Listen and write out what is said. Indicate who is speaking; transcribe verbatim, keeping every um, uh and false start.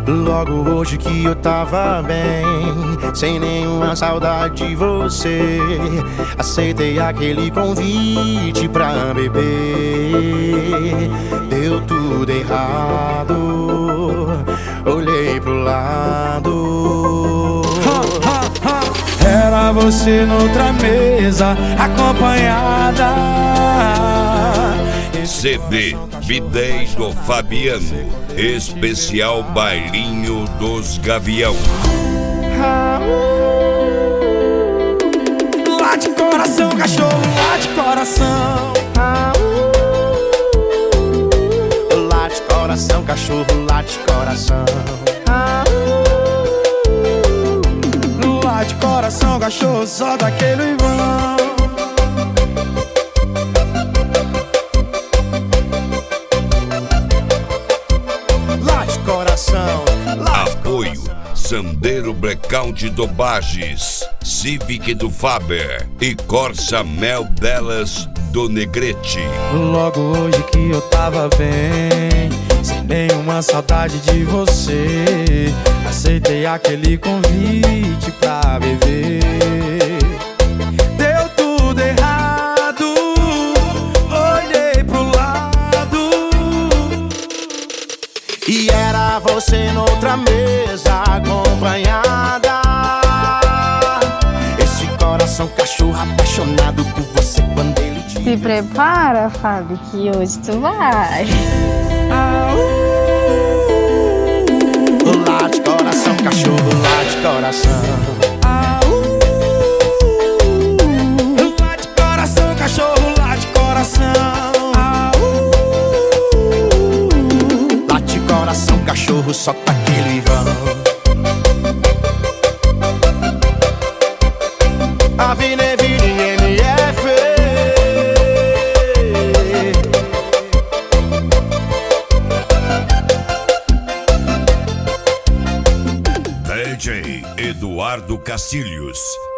Speaker 1: Logo hoje que eu tava bem, sem nenhuma saudade de você, aceitei aquele convite pra beber. Deu tudo errado, olhei pro lado. Era você noutra mesa, acompanhada.
Speaker 2: C D B-dez do Fabiano, especial Bailinho dos Gavião.
Speaker 1: Lá de coração, cachorro, lá de coração. Lá de coração, cachorro, lá de coração. Lá de coração, cachorro, só daquele vão.
Speaker 2: Apoio Sandero Blackout do Bages, Civic do Faber e Corsa Mel Delas do Negrete.
Speaker 1: Logo hoje que eu tava bem, sem nenhuma saudade de você, aceitei aquele convite pra beber. Deu tudo errado, olhei pro lado e era você noutra mesa, acompanhada. Esse coração cachorro apaixonado por você quando ele diz:
Speaker 3: se prepara, Fábio, que hoje tu vai.
Speaker 1: Ah, uh, lá de coração, cachorro, lá de coração. Ah, uh, lá de coração, cachorro, lá de coração. Ah, uh, lá de coração, cachorro, só tá aquele vão. Avenida M F.
Speaker 2: D J Eduardo Castilhos.